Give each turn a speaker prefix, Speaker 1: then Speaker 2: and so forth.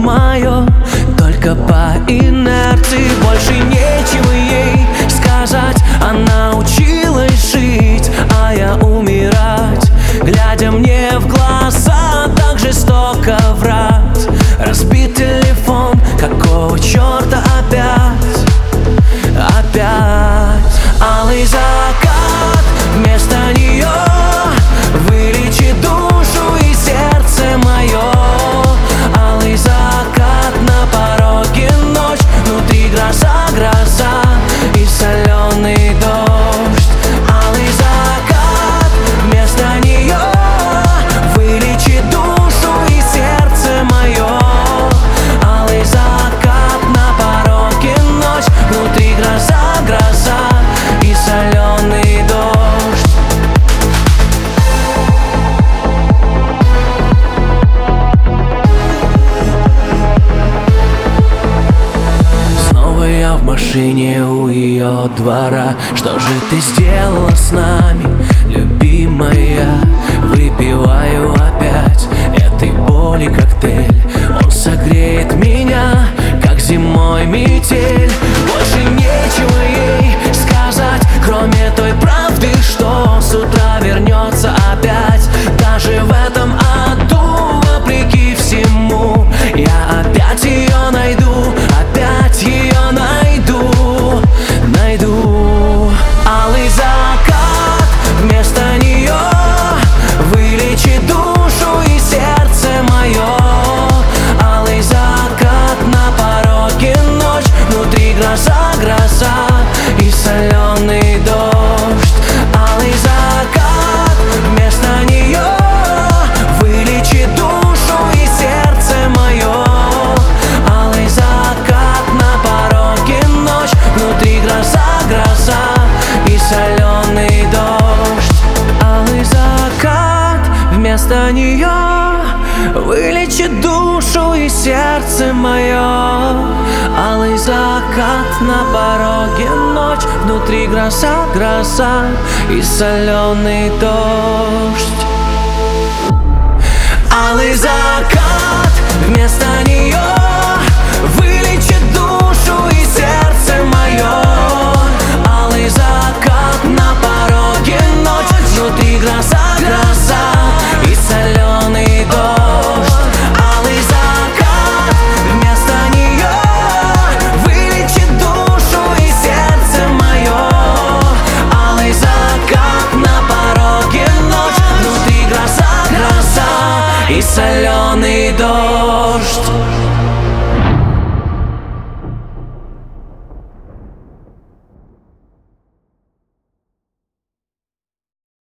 Speaker 1: мое, только по инерции. Больше нечего ей сказать. Она училась жить, а я умирать, глядя мне в глаза, так жестоко врать. Разбит телефон, какого черта опять? Алый закат, вместо нее вылечи душу и сердце мое. Алый закат, на пороге ночь, внутри гроза, гроза и соленый дождь. Алый закат, вместо нее вылечи душу и сердце мое. Алый закат, на пороге ночь, внутри гроза, гроза и соленый дождь. Снова я в машине у ее двора. Что же ты сделала с нами, любимая? Выпиваю опять этой боли коктейль. Он согреет меня, как зимой метель. Больше нечего ей сказать, кроме той правды, что с утра вернется опять. Даже в этом аду, вопреки всему, я опять ее найду, опять ее найду, найду. Алый закат, вместо нее вылечи душу и сердце мое. Алый закат, на пороге ночь, внутри гроза, гроза и соленый дождь. Алый закат, вместо нее вылечи душу и сердце мое. Алый закат, на пороге ночь, внутри гроза, гроза и соленый дождь. Алый закат, вместо нее вылечи душу и сердце мое. Алый закат, на пороге ночь, внутри гроза, гроза и соленый дождь. Алый закат, вместо нее